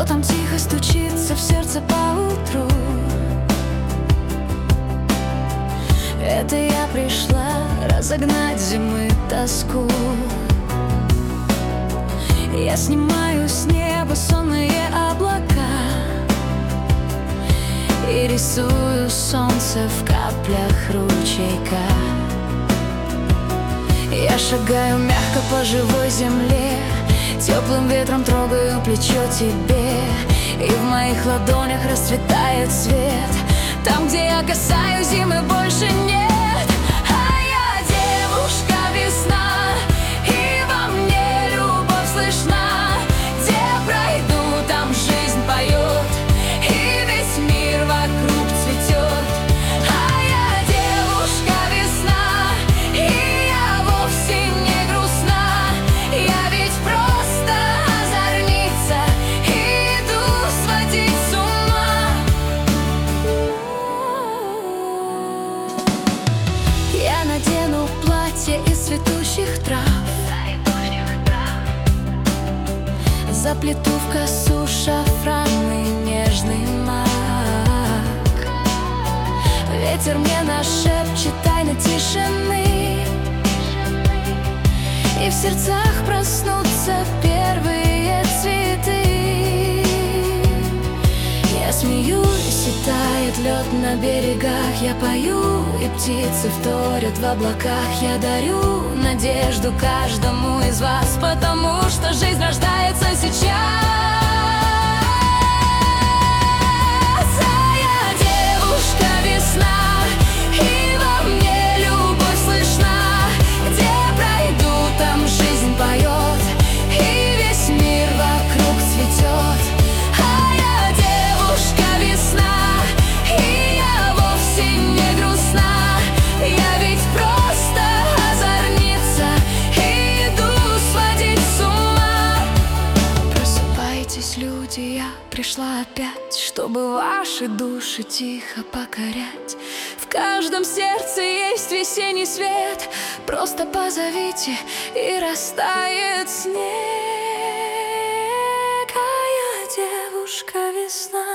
там тихо стучится в сердце поутру? Это я пришла разогнать зимы тоску. Я снимаю с неба сонные облака и рисую солнце в каплях ручейка. Я шагаю мягко по живой земле, теплым ветром трогаю плечо тебе, и в моих ладонях расцветает цвет. Там, где я касаюсь, зимы больше нет. А я девушка весна, и во мне любовь слышна. Где пройду, там жизнь поет, и весь мир вокруг цветет. А я девушка весна, и я вовсе не грустна. Я ведь просто озорница, и иду сводить с ума. Я надену платье из цветущих трав, заплету в косу шафранный нежный мак. Ветер мне нашепчет тайны тишины, и в сердцах проснутся первые цветы. Я смеюсь, и тает лед на берегах. Я пою, и птицы вторят в облаках. Я дарю надежду каждому из вас, потому что жизнь рождается сейчас. А я девушка весна, и во мне любовь слышна. Где пройду, там жизнь поет, и весь мир вокруг цветет. А я девушка весна, и я вовсе не грустна. Я ведь просто озорница, и иду сводить с ума. Просыпайтесь, люди, я пришла опять, чтобы ваши души тихо покорять. В каждом сердце есть весенний свет, просто позовите, и растает снег. А я девушка весна.